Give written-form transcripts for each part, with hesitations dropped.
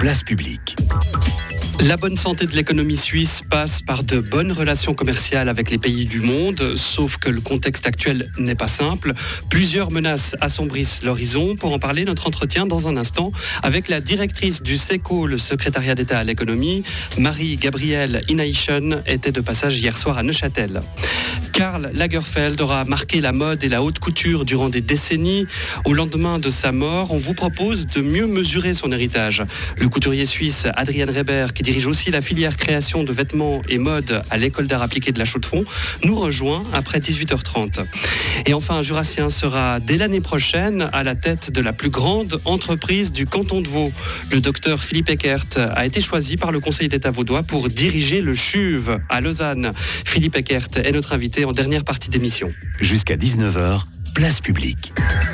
Place publique. La bonne santé de l'économie suisse passe par de bonnes relations commerciales avec les pays du monde, sauf que le contexte actuel n'est pas simple. Plusieurs menaces assombrissent l'horizon. Pour en parler, notre entretien dans un instant avec la directrice du SECO, le secrétariat d'État à l'économie, Marie-Gabrielle Inaïchen, était de passage hier soir à Neuchâtel. Karl Lagerfeld aura marqué la mode et la haute couture durant des décennies. Au lendemain de sa mort, on vous propose de mieux mesurer son héritage. Le couturier suisse Adrian Reber, qui dirige aussi la filière création de vêtements et mode à l'école d'art appliqué de la Chaux-de-Fonds, nous rejoint après 18h30. Et enfin, un Jurassien sera dès l'année prochaine à la tête de la plus grande entreprise du canton de Vaud. Le docteur Philippe Eckert a été choisi par le Conseil d'État vaudois pour diriger le CHUV à Lausanne. Philippe Eckert est notre invité en dernière partie d'émission. Jusqu'à 19h, place publique.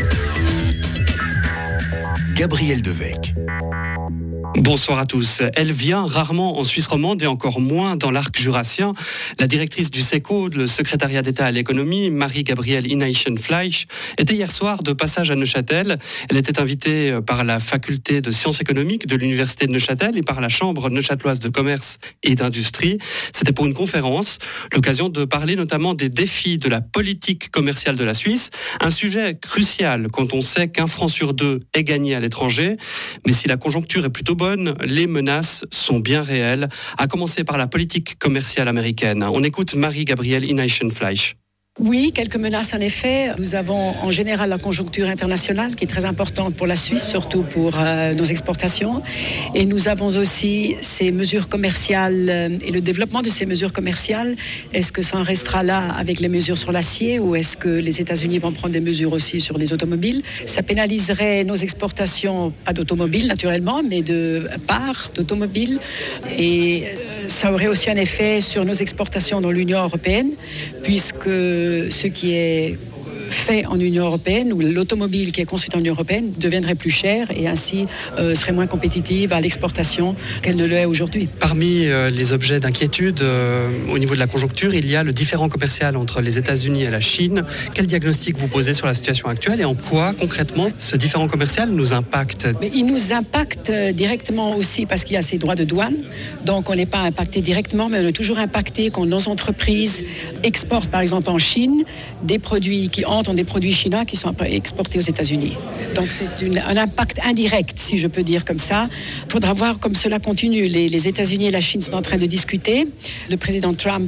Gabriel Devecq. Bonsoir à tous. Elle vient rarement en Suisse romande et encore moins dans l'arc jurassien. La directrice du SECO, le secrétariat d'État à l'économie, Marie-Gabrielle Inaïchen-Fleisch, était hier soir de passage à Neuchâtel. Elle était invitée par la faculté de sciences économiques de l'université de Neuchâtel et par la chambre neuchâteloise de commerce et d'industrie. C'était pour une conférence, l'occasion de parler notamment des défis de la politique commerciale de la Suisse, un sujet crucial quand on sait qu'un franc sur deux est gagné à l'étranger. Mais si la conjoncture est plutôt bonne, les menaces sont bien réelles, à commencer par la politique commerciale américaine. On écoute Marie-Gabrielle Inaïchen-Fleisch. Oui, quelques menaces en effet. Nous avons en général la conjoncture internationale qui est très importante pour la Suisse, surtout pour nos exportations. Et nous avons aussi ces mesures commerciales et le développement de ces mesures commerciales. Est-ce que ça en restera là avec les mesures sur l'acier ou est-ce que les États-Unis vont prendre des mesures aussi sur les automobiles? Ça pénaliserait nos exportations, pas d'automobiles naturellement, mais de parts d'automobiles. Et ça aurait aussi un effet sur nos exportations dans l'Union européenne, puisque ce qui est fait en Union européenne ou l'automobile qui est construite en Union européenne deviendrait plus chère et ainsi serait moins compétitive à l'exportation qu'elle ne l'est aujourd'hui. Parmi les objets d'inquiétude au niveau de la conjoncture, il y a le différend commercial entre les États-Unis et la Chine. Quel diagnostic vous posez sur la situation actuelle et en quoi concrètement ce différend commercial nous impacte? Mais il nous impacte directement aussi parce qu'il y a ces droits de douane. Donc on n'est pas impacté directement, mais on est toujours impacté quand nos entreprises exportent par exemple en Chine des produits qui entrent des produits chinois qui sont exportés aux États-Unis. Donc c'est un impact indirect, si je peux dire comme ça. Il faudra voir comme cela continue. Les États-Unis et la Chine sont en train de discuter. Le président Trump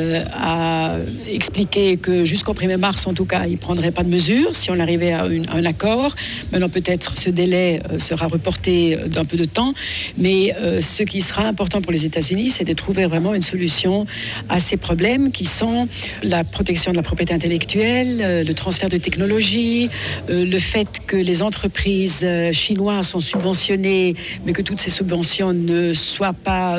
a expliqué que jusqu'au 1er mars, en tout cas, il ne prendrait pas de mesures si on arrivait à un accord. Maintenant, peut-être ce délai sera reporté d'un peu de temps. Mais ce qui sera important pour les États-Unis, c'est de trouver vraiment une solution à ces problèmes qui sont la protection de la propriété intellectuelle, le transfert de technologie, le fait que les entreprises chinoises sont subventionnées, mais que toutes ces subventions ne soient pas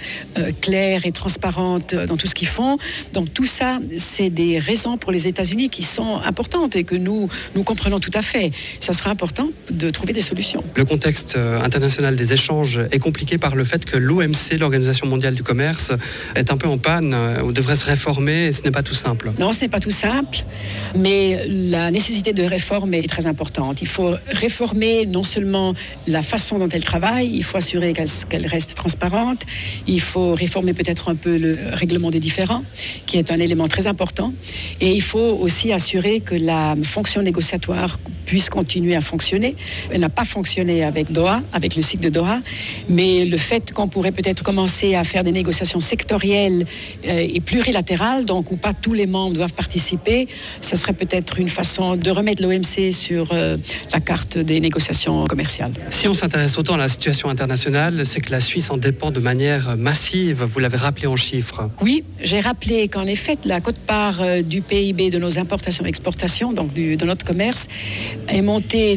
claires et transparentes dans tout ce qu'ils font. Donc tout ça, c'est des raisons pour les États-Unis qui sont importantes et que nous comprenons tout à fait. Ça sera important de trouver des solutions. Le contexte international des échanges est compliqué par le fait que l'OMC, l'Organisation mondiale du commerce, est un peu en panne ou devrait se réformer et ce n'est pas tout simple. Non, ce n'est pas tout simple, mais la nécessité de réforme est très importante. Il faut réformer non seulement la façon dont elle travaille, il faut assurer qu'elle reste transparente, il faut réformer peut-être un peu le règlement des différends, qui est un élément très important, et il faut aussi assurer que la fonction négociatoire puisse continuer à fonctionner. Elle n'a pas fonctionné avec Doha, avec le cycle de Doha, mais le fait qu'on pourrait peut-être commencer à faire des négociations sectorielles et plurilatérales, donc où pas tous les membres doivent participer, ça serait peut-être une façon de remettre l'OMC sur la carte des négociations commerciales. Si on s'intéresse autant à la situation internationale, c'est que la Suisse en dépend de manière massive. Vous l'avez rappelé en chiffres. Oui, j'ai rappelé qu'en effet, la quote-part du PIB de nos importations-exportations, donc de notre commerce, est montée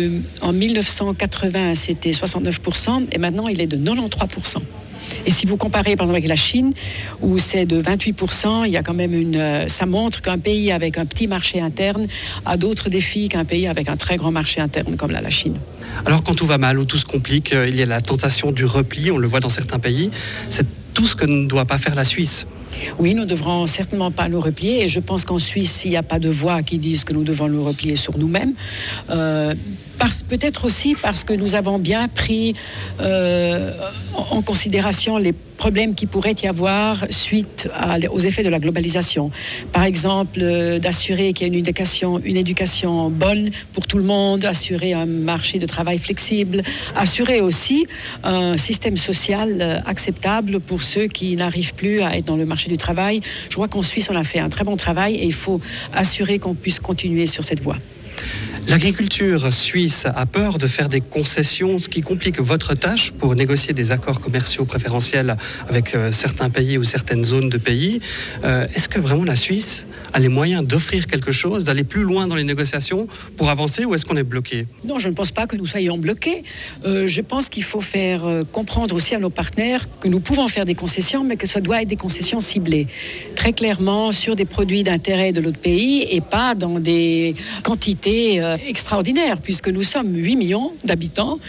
en 1980, c'était 69%, et maintenant il est de 93%. Et si vous comparez par exemple avec la Chine, où c'est de 28%, il y a quand même ça montre qu'un pays avec un petit marché interne a d'autres défis qu'un pays avec un très grand marché interne comme la Chine. Alors quand tout va mal ou tout se complique, il y a la tentation du repli, on le voit dans certains pays. C'est tout ce que ne doit pas faire la Suisse. Oui, nous ne devrons certainement pas nous replier, et je pense qu'en Suisse, il n'y a pas de voix qui disent que nous devons nous replier sur nous-mêmes. Peut-être aussi parce que nous avons bien pris en considération les problèmes qui pourraient y avoir suite aux effets de la globalisation. Par exemple, d'assurer qu'il y ait une éducation bonne pour tout le monde, assurer un marché de travail flexible, assurer aussi un système social acceptable pour ceux qui n'arrivent plus à être dans le marché du travail. Je crois qu'en Suisse, on a fait un très bon travail et il faut assurer qu'on puisse continuer sur cette voie. L'agriculture suisse a peur de faire des concessions, ce qui complique votre tâche pour négocier des accords commerciaux préférentiels avec certains pays ou certaines zones de pays. Est-ce que vraiment la Suisse a les moyens d'offrir quelque chose, d'aller plus loin dans les négociations pour avancer, ou est-ce qu'on est bloqué ? Non, je ne pense pas que nous soyons bloqués. Je pense qu'il faut faire comprendre aussi à nos partenaires que nous pouvons faire des concessions, mais que ça doit être des concessions ciblées. Très clairement sur des produits d'intérêt de l'autre pays et pas dans des quantités extraordinaires, puisque nous sommes 8 millions d'habitants.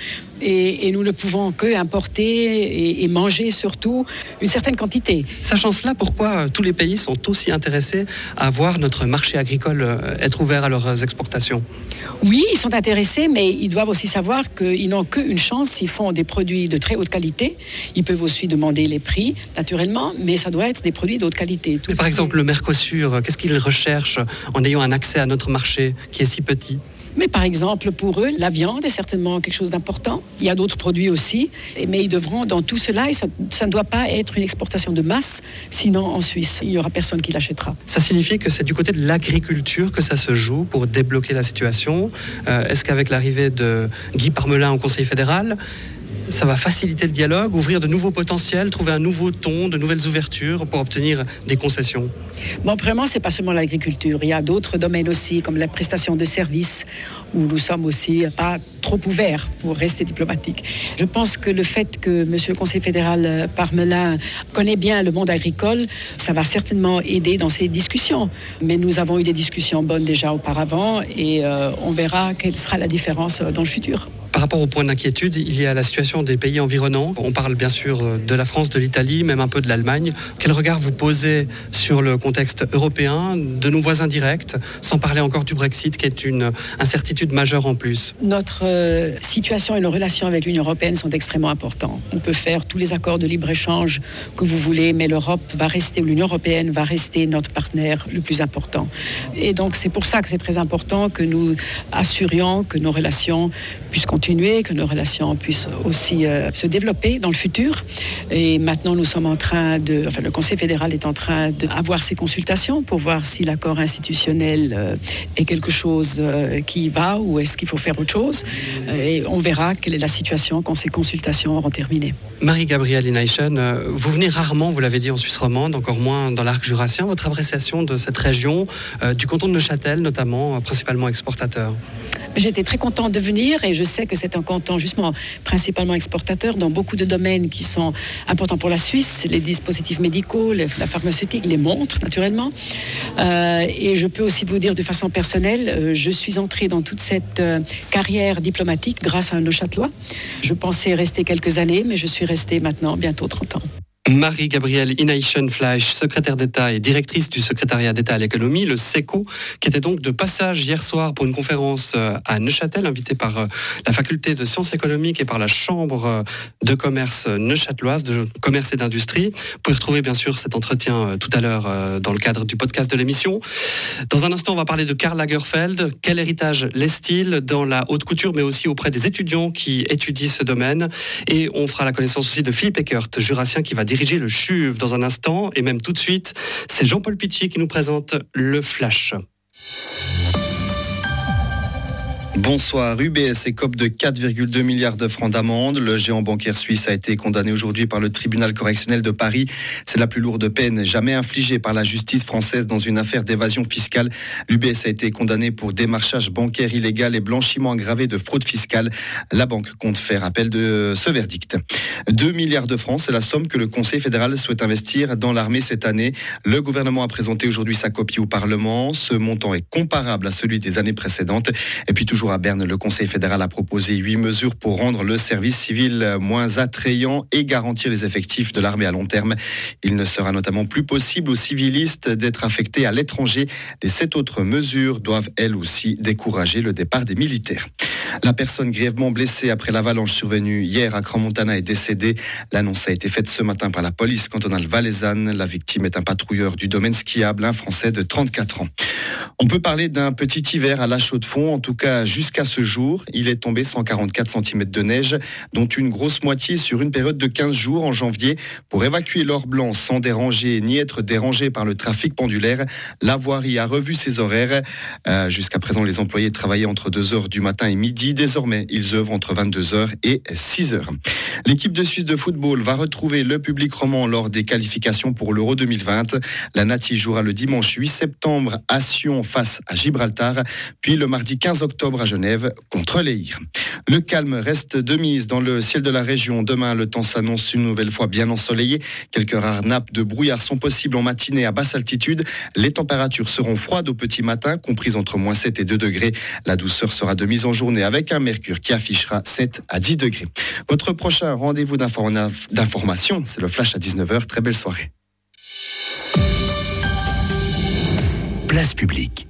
Et nous ne pouvons que importer et manger surtout une certaine quantité. Sachant cela, pourquoi tous les pays sont aussi intéressés à voir notre marché agricole être ouvert à leurs exportations ? Oui, ils sont intéressés, mais ils doivent aussi savoir qu'ils n'ont qu'une chance s'ils font des produits de très haute qualité. Ils peuvent aussi demander les prix, naturellement, mais ça doit être des produits de haute qualité. Mais par exemple, le Mercosur, qu'est-ce qu'ils recherchent en ayant un accès à notre marché qui est si petit ? Mais par exemple, pour eux, la viande est certainement quelque chose d'important. Il y a d'autres produits aussi, mais ils devront, dans tout cela, et ça ne doit pas être une exportation de masse, sinon en Suisse, il n'y aura personne qui l'achètera. Ça signifie que c'est du côté de l'agriculture que ça se joue pour débloquer la situation. Est-ce qu'avec l'arrivée de Guy Parmelin au Conseil fédéral, ça va faciliter le dialogue, ouvrir de nouveaux potentiels, trouver un nouveau ton, de nouvelles ouvertures pour obtenir des concessions ? Bon, vraiment, c'est pas seulement l'agriculture. Il y a d'autres domaines aussi, comme la prestation de services, où nous sommes aussi pas trop ouverts pour rester diplomatiques. Je pense que le fait que M. le Conseil fédéral Parmelin connaît bien le monde agricole, ça va certainement aider dans ces discussions. Mais nous avons eu des discussions bonnes déjà auparavant et on verra quelle sera la différence dans le futur. Par rapport au point d'inquiétude, il y a la situation des pays environnants. On parle bien sûr de la France, de l'Italie, même un peu de l'Allemagne. Quel regard vous posez sur le contexte européen, de nos voisins directs, sans parler encore du Brexit, qui est une incertitude majeure en plus ? Notre situation et nos relations avec l'Union européenne sont extrêmement importantes. On peut faire tous les accords de libre-échange que vous voulez, mais l'Union européenne va rester notre partenaire le plus important. Et donc c'est pour ça que c'est très important que nous assurions que nos relations puissent continuer, que nos relations puissent aussi se développer dans le futur. Et maintenant, le Conseil fédéral est en train d'avoir ses consultations pour voir si l'accord institutionnel est quelque chose qui va ou est-ce qu'il faut faire autre chose. Et on verra quelle est la situation quand ces consultations auront terminé. Marie-Gabrielle Inaichen, vous venez rarement, vous l'avez dit, en Suisse romande, encore moins dans l'arc jurassien. Votre appréciation de cette région, du canton de Neuchâtel notamment, principalement exportateur ? J'étais très contente de venir et je sais que c'est un canton justement principalement exportateur dans beaucoup de domaines qui sont importants pour la Suisse, les dispositifs médicaux, la pharmaceutique, les montres naturellement. Et je peux aussi vous dire de façon personnelle, je suis entrée dans toute cette carrière diplomatique grâce à un Neuchâtelois. Je pensais rester quelques années, mais je suis restée maintenant bientôt 30 ans. Marie-Gabrielle Inaichen-Fleisch, secrétaire d'État et directrice du secrétariat d'État à l'économie, le SECO, qui était donc de passage hier soir pour une conférence à Neuchâtel, invitée par la faculté de sciences économiques et par la chambre de commerce neuchâteloise, de commerce et d'industrie. Vous pouvez retrouver bien sûr cet entretien tout à l'heure dans le cadre du podcast de l'émission. Dans un instant, on va parler de Karl Lagerfeld. Quel héritage laisse-t-il dans la haute couture, mais aussi auprès des étudiants qui étudient ce domaine. Et on fera la connaissance aussi de Philippe Eckert, jurassien qui va diriger le CHUV dans un instant, et même tout de suite, c'est Jean-Paul Pichy qui nous présente le Flash. Bonsoir. UBS écope de 4,2 milliards de francs d'amende. Le géant bancaire suisse a été condamné aujourd'hui par le tribunal correctionnel de Paris. C'est la plus lourde peine jamais infligée par la justice française dans une affaire d'évasion fiscale. L'UBS a été condamné pour démarchage bancaire illégal et blanchiment aggravé de fraude fiscale. La banque compte faire appel de ce verdict. 2 milliards de francs, c'est la somme que le Conseil fédéral souhaite investir dans l'armée cette année. Le gouvernement a présenté aujourd'hui sa copie au Parlement. Ce montant est comparable à celui des années précédentes. Et puis toujours à Berne, le Conseil fédéral a proposé 8 mesures pour rendre le service civil moins attrayant et garantir les effectifs de l'armée à long terme. Il ne sera notamment plus possible aux civilistes d'être affectés à l'étranger. Les 7 autres mesures doivent elles aussi décourager le départ des militaires. La personne grièvement blessée après l'avalanche survenue hier à Crans-Montana est décédée. L'annonce a été faite ce matin par la police cantonale valaisanne. La victime est un patrouilleur du domaine skiable, un Français de 34 ans. On peut parler d'un petit hiver à La Chaux-de-Fonds, en tout cas jusqu'à ce jour. Il est tombé 144 cm de neige, dont une grosse moitié sur une période de 15 jours en janvier. Pour évacuer l'or blanc sans déranger ni être dérangé par le trafic pendulaire, la voirie a revu ses horaires. Jusqu'à présent, les employés travaillaient entre 2h du matin et midi. Désormais, ils œuvrent entre 22h et 6h. L'équipe de Suisse de football va retrouver le public roman lors des qualifications pour l'Euro 2020. La Nati jouera le dimanche 8 septembre à Sion face à Gibraltar, puis le mardi 15 octobre à Genève contre l'Eire. Le calme reste de mise dans le ciel de la région. Demain, le temps s'annonce une nouvelle fois bien ensoleillé. Quelques rares nappes de brouillard sont possibles en matinée à basse altitude. Les températures seront froides au petit matin, comprises entre moins 7 et 2 degrés. La douceur sera de mise en journée avec un mercure qui affichera 7 à 10 degrés. Votre prochain rendez-vous d'information, c'est le flash à 19h. Très belle soirée. Place publique.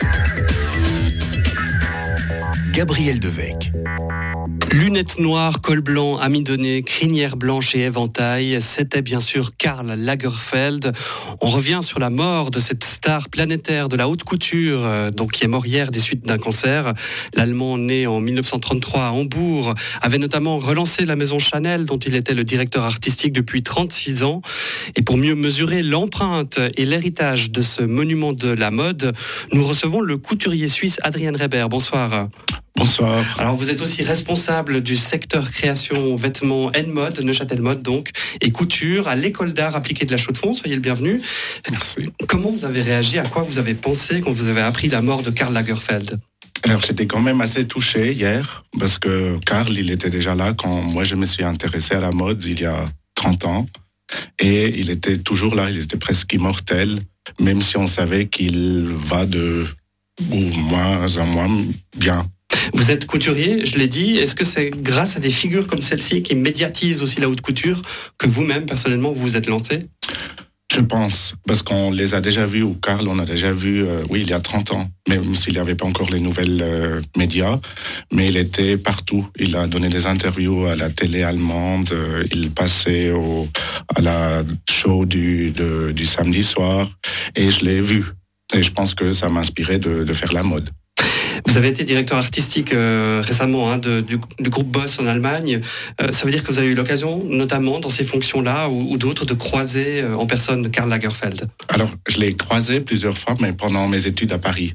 Gabriel Devecq. Lunettes noires, col blanc, amidonné, crinière blanche et éventail, c'était bien sûr Karl Lagerfeld. On revient sur la mort de cette star planétaire de la haute couture, donc qui est mort hier des suites d'un cancer. L'Allemand, né en 1933 à Hambourg, avait notamment relancé la maison Chanel, dont il était le directeur artistique depuis 36 ans. Et pour mieux mesurer l'empreinte et l'héritage de ce monument de la mode, nous recevons le couturier suisse Adrien Reber. Bonsoir. Bonsoir. Alors vous êtes aussi responsable du secteur création vêtements and mode, Neuchâtel Mode donc, et couture à l'école d'art appliquée de la Chaux-de-Fonds. Soyez le bienvenu. Merci. Comment vous avez réagi, à quoi vous avez pensé quand vous avez appris la mort de Karl Lagerfeld ? Alors j'étais quand même assez touché hier, parce que Karl, il était déjà là quand moi je me suis intéressé à la mode il y a 30 ans. Et il était toujours là, il était presque immortel, même si on savait qu'il va de moins en moins bien. Vous êtes couturier, je l'ai dit. Est-ce que c'est grâce à des figures comme celle-ci qui médiatisent aussi la haute couture que vous-même, personnellement, vous vous êtes lancé ? Je pense, parce qu'on les a déjà vus, ou Karl, on a déjà vu, il y a 30 ans, même s'il n'y avait pas encore les nouvelles médias, mais il était partout. Il a donné des interviews à la télé allemande, il passait à la show du samedi soir, et je l'ai vu. Et je pense que ça m'a inspiré de faire la mode. Vous avez été directeur artistique récemment du groupe Boss en Allemagne. Ça veut dire que vous avez eu l'occasion, notamment dans ces fonctions-là ou d'autres, de croiser en personne Karl Lagerfeld. Alors, je l'ai croisé plusieurs fois, mais pendant mes études à Paris.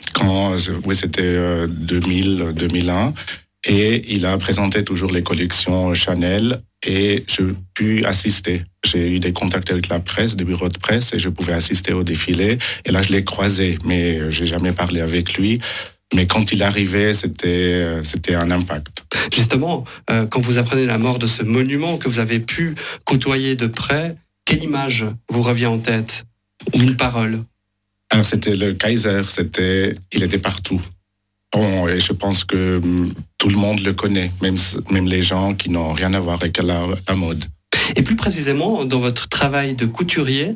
C'était 2000-2001. Et il a présenté toujours les collections Chanel et je pu assister. J'ai eu des contacts avec la presse, des bureaux de presse, et je pouvais assister au défilé. Et là, je l'ai croisé, mais j'ai jamais parlé avec lui. Mais quand il arrivait, c'était un impact. Justement, quand vous apprenez la mort de ce monument que vous avez pu côtoyer de près, quelle image vous revient en tête ? Ou une parole ? Alors, c'était le Kaiser, il était partout. Bon, et je pense que tout le monde le connaît, même les gens qui n'ont rien à voir avec la mode. Et plus précisément, dans votre travail de couturier,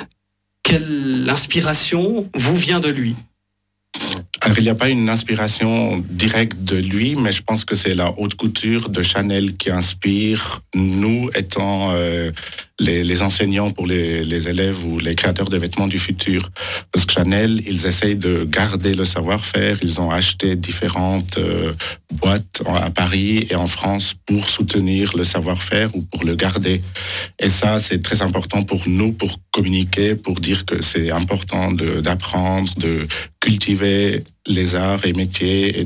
quelle inspiration vous vient de lui ? Alors, il n'y a pas une inspiration directe de lui, mais je pense que c'est la haute couture de Chanel qui inspire, nous étant les enseignants pour les élèves ou les créateurs de vêtements du futur. Parce que Chanel, ils essayent de garder le savoir-faire. Ils ont acheté différentes boîtes à Paris et en France pour soutenir le savoir-faire ou pour le garder. Et ça, c'est très important pour nous, pour communiquer, pour dire que c'est important d'apprendre, de cultiver les arts et métiers et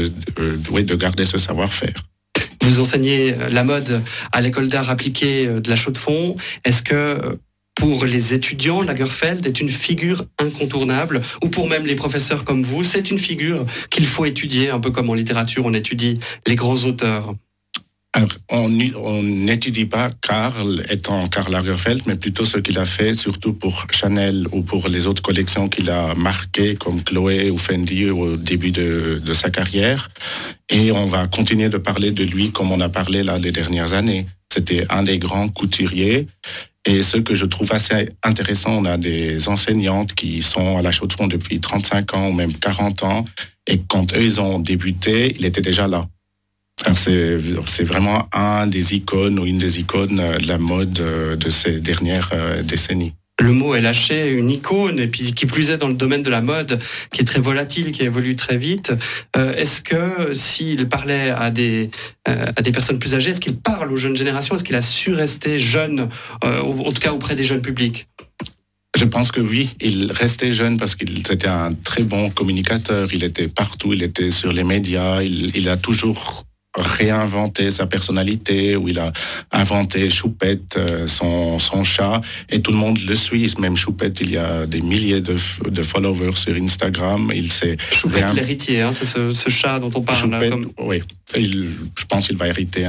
de garder ce savoir-faire. Vous enseignez la mode à l'école d'art appliquée de la Chaux-de-Fonds. Est-ce que pour les étudiants, Lagerfeld est une figure incontournable, ou pour même les professeurs comme vous, c'est une figure qu'il faut étudier, un peu comme en littérature, on étudie les grands auteurs? Alors, on n'étudie pas Karl étant Karl Lagerfeld, mais plutôt ce qu'il a fait, surtout pour Chanel ou pour les autres collections qu'il a marquées, comme Chloé ou Fendi au début de sa carrière. Et on va continuer de parler de lui comme on a parlé là les dernières années. C'était un des grands couturiers. Et ce que je trouve assez intéressant, on a des enseignantes qui sont à la Chaux-de-Fonds depuis 35 ans ou même 40 ans. Et quand eux, ils ont débuté, il était déjà là. Alors c'est vraiment un des icônes ou une des icônes de la mode de ces dernières décennies. Le mot est lâché, une icône, et puis qui plus est dans le domaine de la mode, qui est très volatile, qui évolue très vite. Est-ce que s'il parlait à des personnes plus âgées, est-ce qu'il parle aux jeunes générations? Est-ce qu'il a su rester jeune, en tout cas auprès des jeunes publics? Je pense que oui, il restait jeune parce qu'il était un très bon communicateur. Il était partout, il était sur les médias, il a toujours réinventé sa personnalité, où il a inventé Choupette, son chat, et tout le monde le suit. Même Choupette, il y a des milliers de followers sur Instagram. Il s'est Choupette l'héritier, c'est ce chat dont on parle. Choupette, là, oui. Je pense qu'il va hériter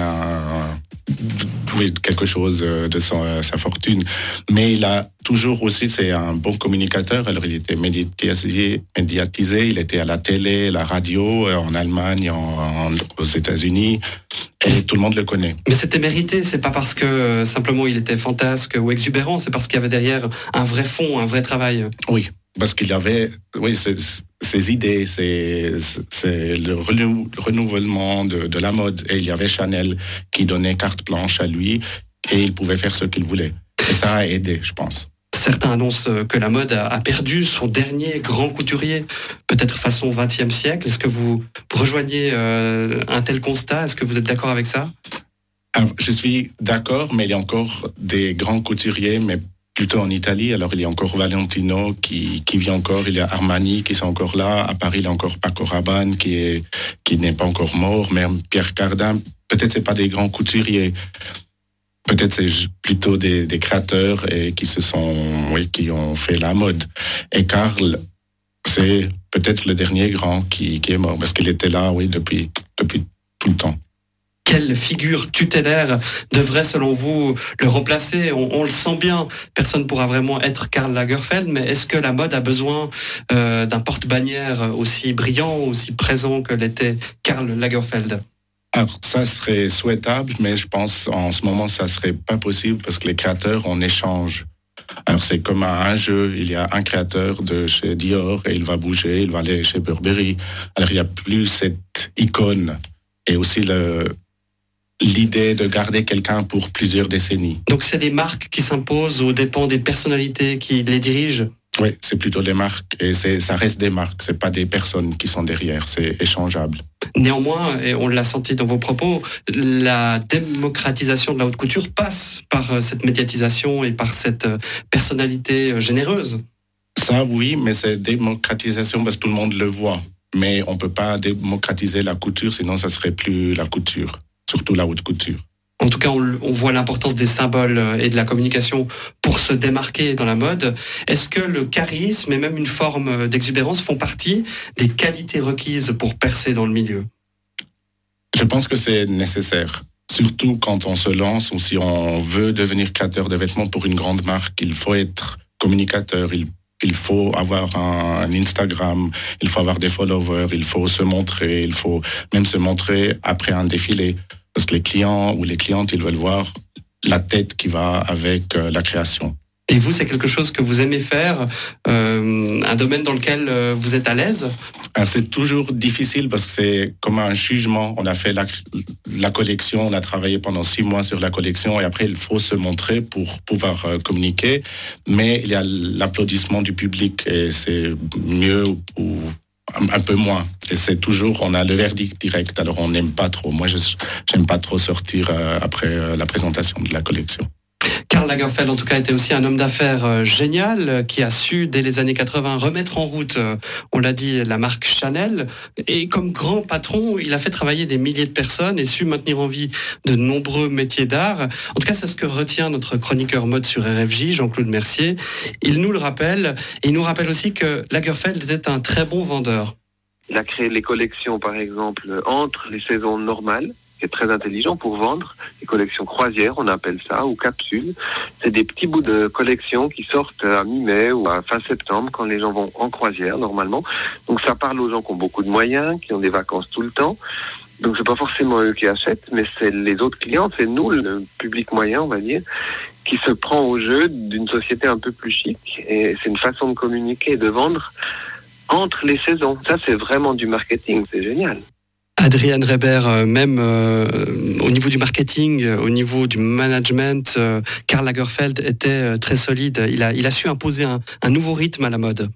quelque chose de sa fortune. Mais il a toujours aussi, c'est un bon communicateur. Alors, il était médiatisé. Il était à la télé, la radio, en Allemagne, aux États-Unis. Et tout le monde le connaît. Mais c'était mérité. C'est pas parce que simplement il était fantasque ou exubérant. C'est parce qu'il y avait derrière un vrai fond, un vrai travail. Oui. Parce qu'il y avait, ses idées, c'est le renouvellement de la mode. Et il y avait Chanel qui donnait carte blanche à lui et il pouvait faire ce qu'il voulait. Et ça a aidé, je pense. Certains annoncent que la mode a perdu son dernier grand couturier, peut-être façon 20e siècle. Est-ce que vous rejoignez un tel constat? Est-ce que vous êtes d'accord avec ça? Alors, je suis d'accord, mais il y a encore des grands couturiers, mais plutôt en Italie. Alors, il y a encore Valentino qui vit encore. Il y a Armani qui sont encore là. À Paris, il y a encore Paco Rabanne qui n'est pas encore mort. Même Pierre Cardin, peut-être c'est pas des grands couturiers. Peut-être c'est plutôt des créateurs et qui ont fait la mode. Et Karl, c'est peut-être le dernier grand qui est mort parce qu'il était là, depuis tout le temps. Quelle figure tutélaire devrait, selon vous, le remplacer? On le sent bien, personne ne pourra vraiment être Karl Lagerfeld, mais est-ce que la mode a besoin d'un porte-bannière aussi brillant, aussi présent que l'était Karl Lagerfeld? Alors, ça serait souhaitable, mais je pense en ce moment, ça serait pas possible parce que les créateurs, on échange. Alors, c'est comme un jeu. Il y a un créateur de chez Dior et il va bouger, il va aller chez Burberry. Alors, il n'y a plus cette icône et aussi l'idée de garder quelqu'un pour plusieurs décennies. Donc, c'est des marques qui s'imposent aux dépens des personnalités qui les dirigent? Oui, c'est plutôt des marques et ça reste des marques. C'est pas des personnes qui sont derrière. C'est échangeable. Néanmoins, et on l'a senti dans vos propos, la démocratisation de la haute couture passe par cette médiatisation et par cette personnalité généreuse. Ça, oui, mais c'est démocratisation parce que tout le monde le voit. Mais on peut pas démocratiser la couture, sinon ça serait plus la couture, surtout la haute couture. En tout cas, on voit l'importance des symboles et de la communication pour se démarquer dans la mode. Est-ce que le charisme et même une forme d'exubérance font partie des qualités requises pour percer dans le milieu? Je pense que c'est nécessaire. Surtout quand on se lance ou si on veut devenir créateur de vêtements pour une grande marque, il faut être communicateur, il faut avoir un Instagram, il faut avoir des followers, il faut se montrer, il faut même se montrer après un défilé. Parce que les clients ou les clientes, ils veulent voir la tête qui va avec la création. Et vous, c'est quelque chose que vous aimez faire, un domaine dans lequel vous êtes à l'aise? C'est toujours difficile parce que c'est comme un jugement. On a fait la collection, on a travaillé pendant 6 mois sur la collection et après, il faut se montrer pour pouvoir communiquer. Mais il y a l'applaudissement du public et c'est mieux ou un peu moins. Et c'est toujours, on a le verdict direct, alors on n'aime pas trop. Moi, j'aime pas trop sortir après la présentation de la collection. Karl Lagerfeld, en tout cas, était aussi un homme d'affaires génial qui a su, dès les années 80, remettre en route, on l'a dit, la marque Chanel. Et comme grand patron, il a fait travailler des milliers de personnes et su maintenir en vie de nombreux métiers d'art. En tout cas, c'est ce que retient notre chroniqueur mode sur RFJ, Jean-Claude Mercier. Il nous le rappelle, et il nous rappelle aussi que Lagerfeld était un très bon vendeur. Il a créé les collections, par exemple, entre les saisons normales, qui est très intelligent pour vendre, les collections croisières, on appelle ça, ou capsules. C'est des petits bouts de collection qui sortent à mi-mai ou à fin septembre, quand les gens vont en croisière, normalement. Donc ça parle aux gens qui ont beaucoup de moyens, qui ont des vacances tout le temps. Donc c'est pas forcément eux qui achètent, mais c'est les autres clients, c'est nous, le public moyen, on va dire, qui se prend au jeu d'une société un peu plus chic. Et c'est une façon de communiquer et de vendre entre les saisons. Ça, c'est vraiment du marketing, c'est génial. Adrian Reber, même au niveau du marketing, au niveau du management, Karl Lagerfeld était très solide. Il a su imposer un nouveau rythme à la mode.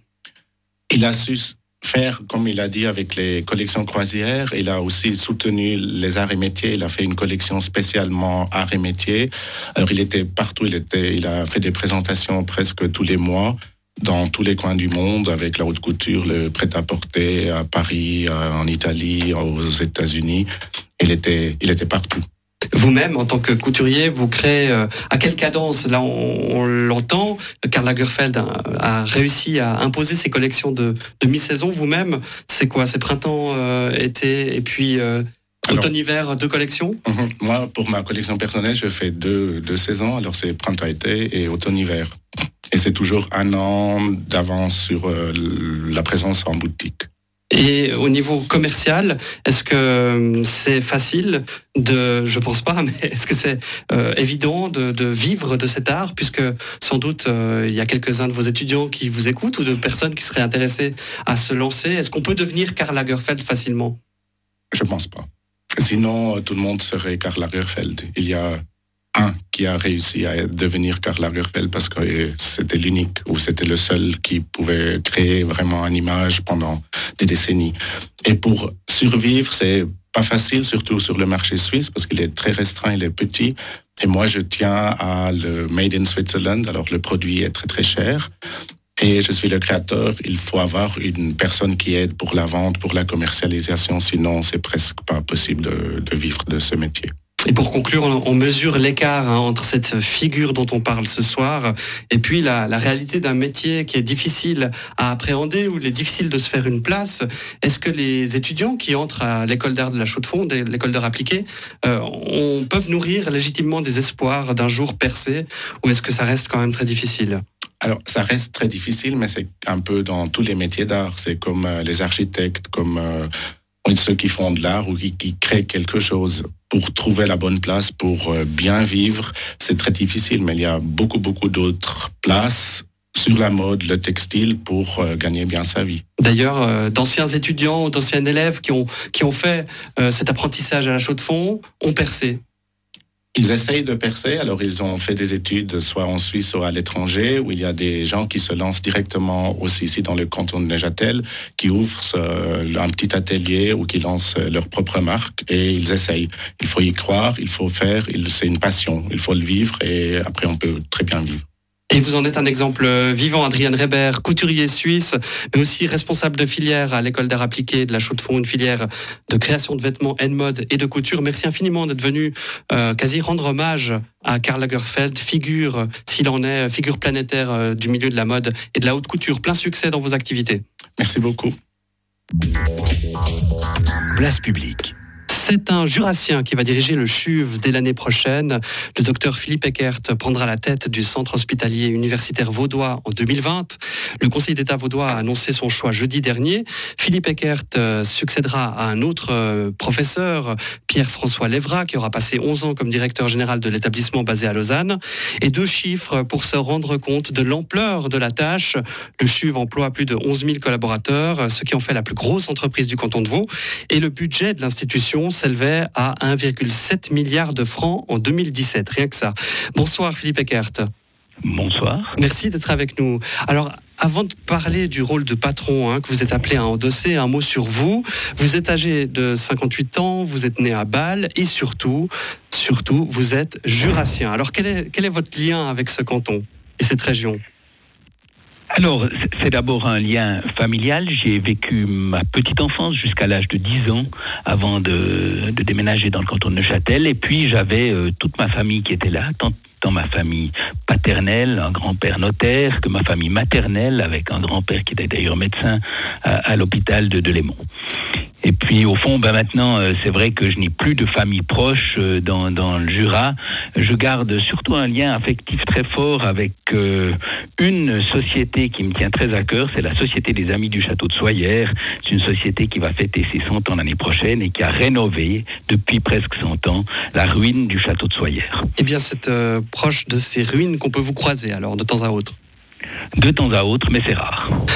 Il a su faire, comme il a dit, avec les collections croisières. Il a aussi soutenu les arts et métiers. Il a fait une collection spécialement arts et métiers. Alors, il était partout. Il a fait des présentations presque tous les mois dans tous les coins du monde, avec la haute couture, le prêt-à-porter à Paris, en Italie, aux États-Unis. Il était partout. Vous-même, en tant que couturier, vous créez à quelle cadence? Là, on l'entend. Karl Lagerfeld a réussi à imposer ses collections de mi-saison. Vous-même, c'est quoi? C'est printemps, été, et puis automne-hiver, 2 collections? Moi, pour ma collection personnelle, je fais deux saisons. Alors, c'est printemps-été et automne-hiver. Et c'est toujours 1 an d'avance sur la présence en boutique. Et au niveau commercial, est-ce que c'est facile je pense pas, mais est-ce que c'est évident de vivre de cet art, puisque sans doute il y a quelques-uns de vos étudiants qui vous écoutent ou de personnes qui seraient intéressées à se lancer. Est-ce qu'on peut devenir Karl Lagerfeld facilement? Je pense pas. Sinon, tout le monde serait Karl Lagerfeld. Il y a un qui a réussi à devenir Karl Lagerfeld parce que c'était l'unique ou c'était le seul qui pouvait créer vraiment une image pendant des décennies. Et pour survivre, c'est pas facile, surtout sur le marché suisse, parce qu'il est très restreint, il est petit. Et moi, je tiens à le Made in Switzerland. Alors, le produit est très, très cher. Et je suis le créateur. Il faut avoir une personne qui aide pour la vente, pour la commercialisation. Sinon, c'est presque pas possible de vivre de ce métier. Et pour conclure, on mesure l'écart entre cette figure dont on parle ce soir et puis la réalité d'un métier qui est difficile à appréhender, où il est difficile de se faire une place. Est-ce que les étudiants qui entrent à l'école d'art de la Chaux-de-Fonds, l'école d'art appliquée, peuvent nourrir légitimement des espoirs d'un jour percer, ou est-ce que ça reste quand même très difficile? Alors, ça reste très difficile, mais c'est un peu dans tous les métiers d'art. C'est comme les architectes, comme ceux qui font de l'art ou qui créent quelque chose. Pour trouver la bonne place, pour bien vivre, c'est très difficile, mais il y a beaucoup d'autres places sur la mode, le textile, pour gagner bien sa vie. D'ailleurs, d'anciens étudiants ou d'anciens élèves qui ont fait cet apprentissage à la Chaux-de-Fonds ont percé. Ils essayent de percer, alors ils ont fait des études soit en Suisse ou à l'étranger, où il y a des gens qui se lancent directement aussi ici dans le canton de Neuchâtel, qui ouvrent un petit atelier ou qui lancent leur propre marque et ils essayent. Il faut y croire, il faut faire, c'est une passion, il faut le vivre et après on peut très bien vivre. Et vous en êtes un exemple vivant, Adrian Reber, couturier suisse, mais aussi responsable de filière à l'école d'art appliqué de la Chaux-de-Fonds, une filière de création de vêtements, mode et de couture. Merci infiniment d'être venu quasi rendre hommage à Karl Lagerfeld, figure, s'il en est, figure planétaire du milieu de la mode et de la haute couture. Plein succès dans vos activités. Merci beaucoup. Place publique. C'est un Jurassien qui va diriger le CHUV dès l'année prochaine. Le docteur Philippe Eckert prendra la tête du centre hospitalier universitaire vaudois en 2020. Le Conseil d'État vaudois a annoncé son choix jeudi dernier. Philippe Eckert succédera à un autre professeur, Pierre-François Lévra, qui aura passé 11 ans comme directeur général de l'établissement basé à Lausanne. Et 2 chiffres pour se rendre compte de l'ampleur de la tâche. Le CHUV emploie plus de 11 000 collaborateurs, ce qui en fait la plus grosse entreprise du canton de Vaud. Et le budget de l'institution s'élevait à 1,7 milliard de francs en 2017, rien que ça. Bonsoir Philippe Eckert. Bonsoir. Merci d'être avec nous. Alors, avant de parler du rôle de patron que vous êtes appelé à endosser, un mot sur vous. Vous êtes âgé de 58 ans, vous êtes né à Bâle et surtout, vous êtes jurassien. Alors, quel est votre lien avec ce canton et cette région ? Alors, c'est d'abord un lien familial. J'ai vécu ma petite enfance jusqu'à l'âge de 10 ans avant de déménager dans le canton de Neuchâtel. Et puis, j'avais toute ma famille qui était là, tant ma famille paternelle, un grand-père notaire, que ma famille maternelle, avec un grand-père qui était d'ailleurs médecin à l'hôpital de Delémont. Et puis au fond, maintenant, c'est vrai que je n'ai plus de famille proche dans le Jura. Je garde surtout un lien affectif très fort avec une société qui me tient très à cœur, c'est la Société des Amis du Château de Soyères. C'est une société qui va fêter ses 100 ans l'année prochaine et qui a rénové depuis presque 100 ans la ruine du Château de Soyères. Eh bien, c'est proche de ces ruines qu'on peut vous croiser alors de temps à autre. De temps à autre, mais c'est rare.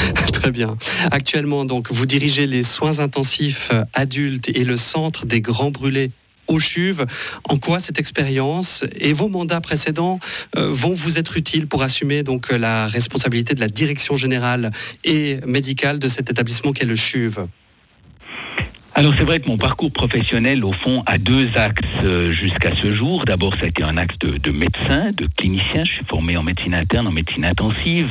Très bien. Actuellement, donc, vous dirigez les soins intensifs adultes et le centre des grands brûlés au CHUV. En quoi cette expérience et vos mandats précédents vont vous être utiles pour assumer donc la responsabilité de la direction générale et médicale de cet établissement qu'est le CHUV ? Alors c'est vrai que mon parcours professionnel, au fond, a deux axes jusqu'à ce jour. D'abord, ça a été un axe de médecin, de clinicien. Je suis formé en médecine interne, en médecine intensive.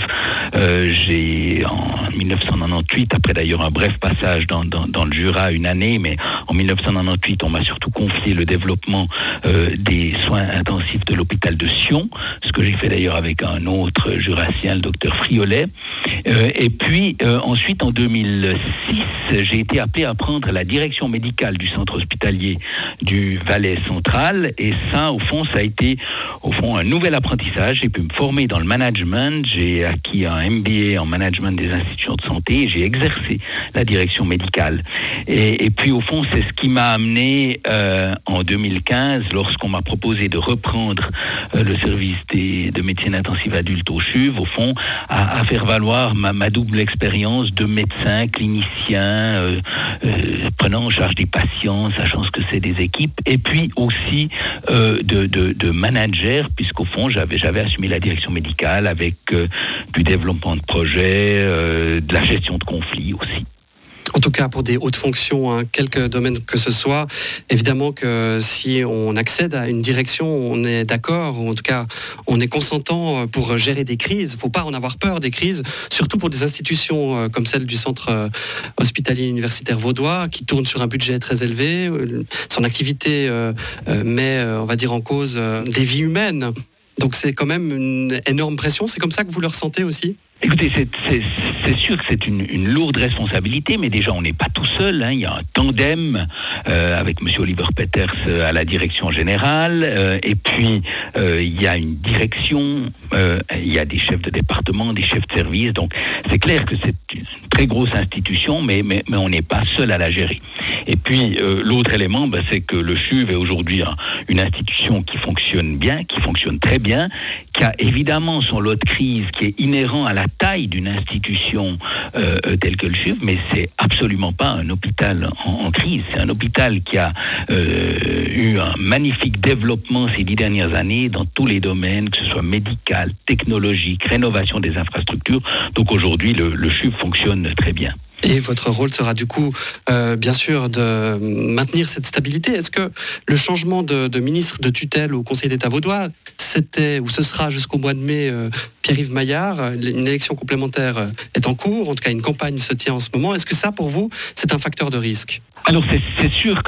J'ai, en 1998, après d'ailleurs un bref passage dans le Jura, une année, mais en 1998, on m'a surtout confié le développement des soins intensifs de l'hôpital de Sion, ce que j'ai fait d'ailleurs avec un autre jurassien, le docteur Friolet. Et puis, ensuite, en 2006, j'ai été appelé à prendre la direction médicale du centre hospitalier du Valais central, et ça, au fond, ça a été un nouvel apprentissage. J'ai pu me former dans le management, j'ai acquis un MBA en management des institutions de santé, et j'ai exercé la direction médicale. Et puis, au fond, c'est ce qui m'a amené en 2015, lorsqu'on m'a proposé de reprendre le service de médecine intensive adulte au CHUV, au fond, à faire valoir ma double expérience de médecin, clinicien, prenant en charge des patients, sachant ce que c'est des équipes, et puis aussi de manager, puisqu'au fond, j'avais assumé la direction médicale avec du développement de projets, de la gestion de conflits aussi. En tout cas, pour des hautes fonctions, quelque domaine que ce soit, évidemment que si on accède à une direction, on est d'accord, ou en tout cas, on est consentant pour gérer des crises. Il ne faut pas en avoir peur des crises, surtout pour des institutions comme celle du centre hospitalier universitaire vaudois, qui tourne sur un budget très élevé. Son activité met, on va dire, en cause des vies humaines. Donc c'est quand même une énorme pression. C'est comme ça que vous le ressentez aussi ? Écoutez, c'est sûr que c'est une lourde responsabilité, mais déjà on n'est pas tout seul. Il y a un tandem avec M. Oliver Peters à la direction générale, et puis il y a une direction, il y a des chefs de département, des chefs de service. Donc c'est clair que c'est une très grosse institution, mais on n'est pas seul à la gérer. Et puis l'autre élément, c'est que le CHUV est aujourd'hui une institution qui fonctionne bien, qui fonctionne très bien, qui a évidemment son lot de crise qui est inhérent à la taille d'une institution telle que le CHUV, mais c'est absolument pas un hôpital en crise. C'est un hôpital qui a eu un magnifique développement ces 10 dernières années dans tous les domaines, que ce soit médical, technologique, rénovation des infrastructures. Donc aujourd'hui, le CHUV fonctionne très bien. Et votre rôle sera du coup, bien sûr, de maintenir cette stabilité. Est-ce que le changement de ministre de tutelle au Conseil d'État vaudois, c'était ou ce sera jusqu'au mois de mai Pierre-Yves Maillard, une élection complémentaire est en cours, en tout cas une campagne se tient en ce moment. Est-ce que ça, pour vous, c'est un facteur de risque ? Alors c'est sûr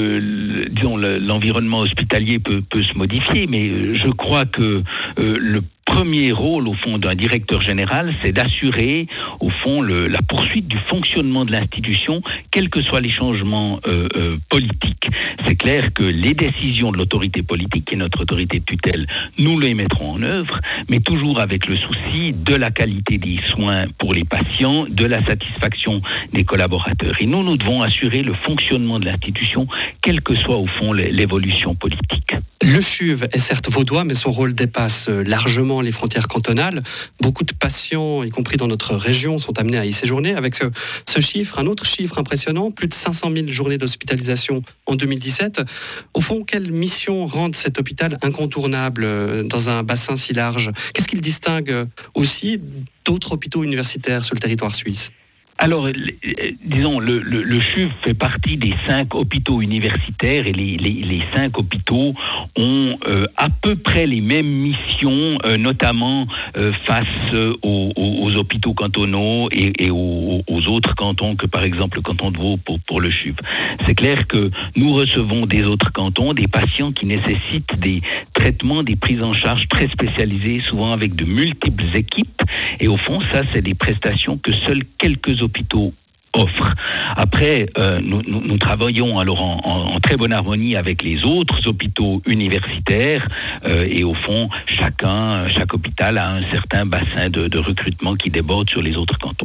que disons l'environnement hospitalier peut se modifier, mais je crois que le premier rôle au fond d'un directeur général, c'est d'assurer au fond la poursuite du fonctionnement de l'institution, quels que soient les changements politiques. C'est clair que les décisions de l'autorité politique, qui est notre autorité de tutelle, nous les mettrons en œuvre, mais toujours avec le souci de la qualité des soins pour les patients, de la satisfaction des collaborateurs. Et nous devons assurer le fonctionnement de l'institution, quelle que soit au fond l'évolution politique. Le CHUV est certes vaudois, mais son rôle dépasse largement les frontières cantonales. Beaucoup de patients, y compris dans notre région, sont amenés à y séjourner. Avec ce chiffre, un autre chiffre impressionnant, plus de 500 000 journées d'hospitalisation en 2017. Au fond, quelle mission rend cet hôpital incontournable dans un bassin si large ? Qu'est-ce qu'il distingue aussi d'autres hôpitaux universitaires sur le territoire suisse ? Alors, disons, le CHUV fait partie des 5 hôpitaux universitaires, et les 5 hôpitaux ont à peu près les mêmes missions, notamment face aux hôpitaux cantonaux et aux autres cantons que par exemple le canton de Vaud pour le CHUV. C'est clair que nous recevons des autres cantons des patients qui nécessitent des traitements, des prises en charge très spécialisées, souvent avec de multiples équipes, et au fond, ça, c'est des prestations que seuls quelques hôpitaux offrent. Après, nous travaillons alors en très bonne harmonie avec les autres hôpitaux universitaires, et au fond, chaque hôpital a un certain bassin de recrutement qui déborde sur les autres cantons.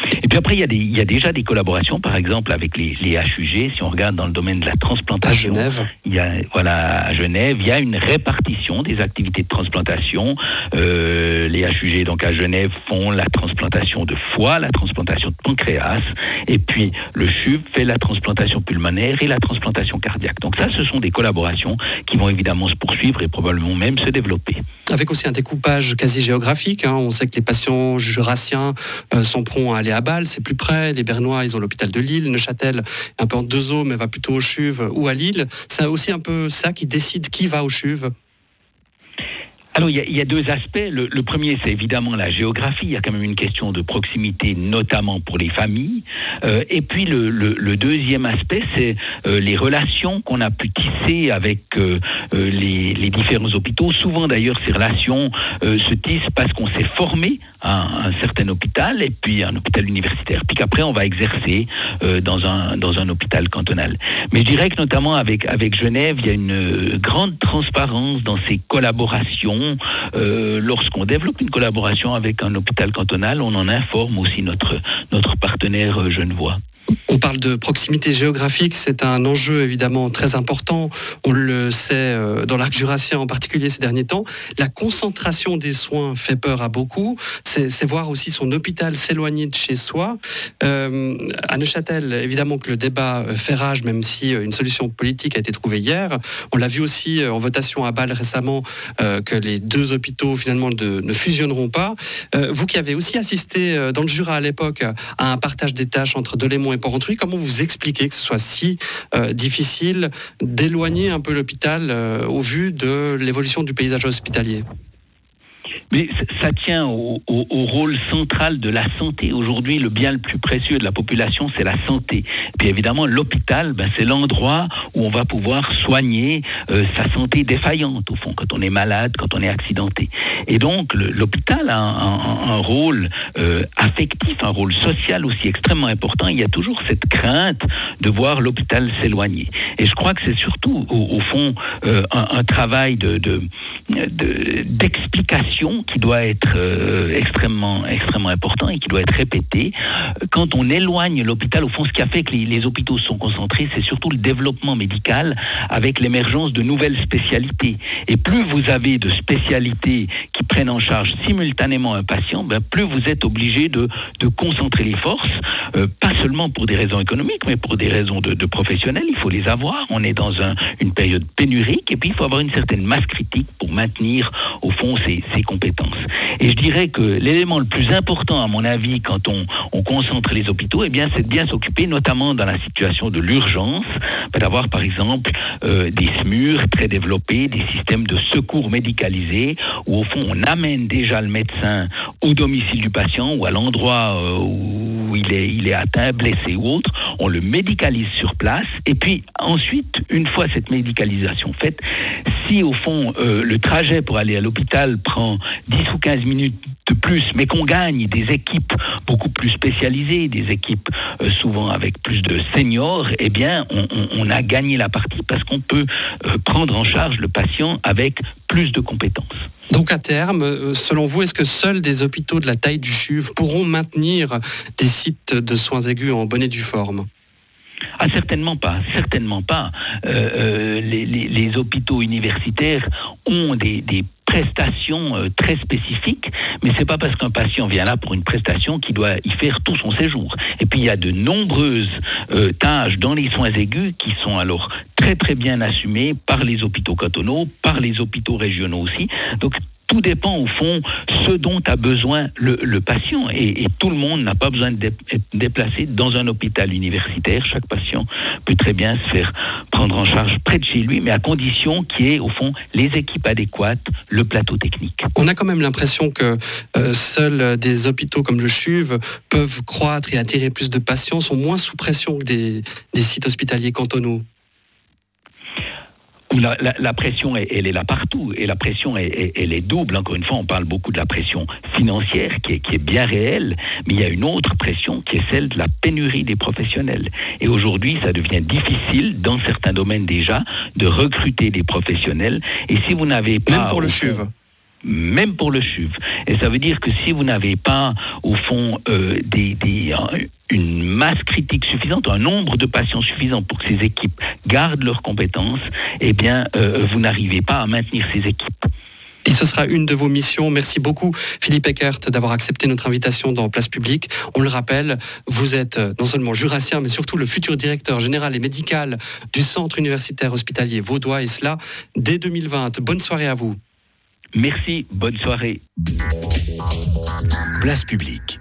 Et puis après, il y a déjà des collaborations, par exemple, avec les HUG. Si on regarde dans le domaine de la transplantation, à Genève, à Genève, il y a une répartition des activités de transplantation. Les HUG, donc à Genève, font la transplantation de foie, la transplantation de pancréas, et puis le CHUV fait la transplantation pulmonaire et la transplantation cardiaque. Donc ça, ce sont des collaborations qui vont évidemment se poursuivre et probablement même se développer. Avec aussi un découpage quasi géographique. On sait que les patients jurassiens sont prompts à aller à Bâle, c'est plus près. Les Bernois, ils ont l'hôpital de Lille. Neuchâtel, un peu en deux eaux, mais va plutôt au CHUV ou à Lille. C'est aussi un peu ça qui décide qui va au CHUV. Alors, il y a deux aspects. Le premier, c'est évidemment la géographie. Il y a quand même une question de proximité, notamment pour les familles. Et puis, le deuxième aspect, c'est les relations qu'on a pu tisser avec les différents hôpitaux. Souvent, d'ailleurs, ces relations se tissent parce qu'on s'est formé à un certain hôpital, et puis un hôpital universitaire, puis qu'après, on va exercer dans un hôpital cantonal. Mais je dirais que, notamment avec Genève, il y a une grande transparence dans ces collaborations. Lorsqu'on développe une collaboration avec un hôpital cantonal, on en informe aussi notre partenaire genevois. On parle de proximité géographique, c'est un enjeu évidemment très important. On le sait dans l'arc jurassien en particulier ces derniers temps. La concentration des soins fait peur à beaucoup. C'est voir aussi son hôpital s'éloigner de chez soi. À Neuchâtel, évidemment que le débat fait rage, même si une solution politique a été trouvée hier. On l'a vu aussi en votation à Bâle récemment, que les deux hôpitaux finalement ne fusionneront pas. Vous qui avez aussi assisté dans le Jura à l'époque à un partage des tâches entre Delémont et Porrentruy, comment vous expliquez que ce soit si difficile d'éloigner un peu l'hôpital au vu de l'évolution du paysage hospitalier ? Mais ça tient au rôle central de la santé. Aujourd'hui, le bien le plus précieux de la population, c'est la santé. Puis évidemment, l'hôpital, c'est l'endroit où on va pouvoir soigner sa santé défaillante, au fond, quand on est malade, quand on est accidenté. Et donc, l'hôpital a un rôle affectif, un rôle social aussi extrêmement important. Il y a toujours cette crainte de voir l'hôpital s'éloigner. Et je crois que c'est surtout, au fond, un travail d'explication qui doit être extrêmement important et qui doit être répété. Quand on éloigne l'hôpital, au fond, ce qui a fait que les hôpitaux se sont concentrés, c'est surtout le développement médical avec l'émergence de nouvelles spécialités. Et plus vous avez de spécialités qui prennent en charge simultanément un patient, plus vous êtes obligé de concentrer les forces, pas seulement pour des raisons économiques, mais pour des raisons de professionnels. Il faut les avoir. On est dans une période pénurique, et puis il faut avoir une certaine masse critique pour maintenir, au fond, ces compétences. Et je dirais que l'élément le plus important, à mon avis, quand on concentre les hôpitaux, c'est de bien s'occuper, notamment dans la situation de l'urgence, d'avoir par exemple des SMUR très développés, des systèmes de secours médicalisés, où au fond on amène déjà le médecin au domicile du patient ou à l'endroit où il est atteint, blessé ou autre, on le médicalise sur place, et puis ensuite, une fois cette médicalisation faite, si au fond le trajet pour aller à l'hôpital prend 10 ou 15 minutes de plus, mais qu'on gagne des équipes beaucoup plus spécialisées, des équipes souvent avec plus de seniors, on a gagné la partie parce qu'on peut prendre en charge le patient avec plus de compétences. Donc à terme, selon vous, est-ce que seuls des hôpitaux de la taille du CHUV pourront maintenir des sites de soins aigus en bonne et due forme ? Ah, certainement pas. Les hôpitaux universitaires ont des prestations très spécifiques, mais c'est pas parce qu'un patient vient là pour une prestation qu'il doit y faire tout son séjour. Et puis il y a de nombreuses tâches dans les soins aigus qui sont alors très très bien assumées par les hôpitaux cantonaux, par les hôpitaux régionaux aussi. Donc tout dépend au fond ce dont a besoin le patient, et tout le monde n'a pas besoin d'être déplacé dans un hôpital universitaire. Chaque patient peut très bien se faire prendre en charge près de chez lui, mais à condition qu'il y ait au fond les équipes adéquates, le plateau technique. On a quand même l'impression que seuls des hôpitaux comme le CHUV peuvent croître et attirer plus de patients, sont moins sous pression que des sites hospitaliers cantonaux. La pression, elle est là partout, et la pression, elle est double. Encore une fois, on parle beaucoup de la pression financière qui est bien réelle, mais il y a une autre pression qui est celle de la pénurie des professionnels. Et aujourd'hui, ça devient difficile, dans certains domaines déjà, de recruter des professionnels. Et si vous n'avez pas... Même pour le CHUV. même pour le CHUV. Et ça veut dire que si vous n'avez pas, au fond, une masse critique suffisante, un nombre de patients suffisant pour que ces équipes gardent leurs compétences, eh bien, vous n'arrivez pas à maintenir ces équipes. Et ce sera une de vos missions. Merci beaucoup, Philippe Eckert, d'avoir accepté notre invitation dans Place Publique. On le rappelle, vous êtes non seulement jurassien, mais surtout le futur directeur général et médical du Centre universitaire hospitalier vaudois, et cela dès 2020. Bonne soirée à vous. Merci, bonne soirée. Place Publique.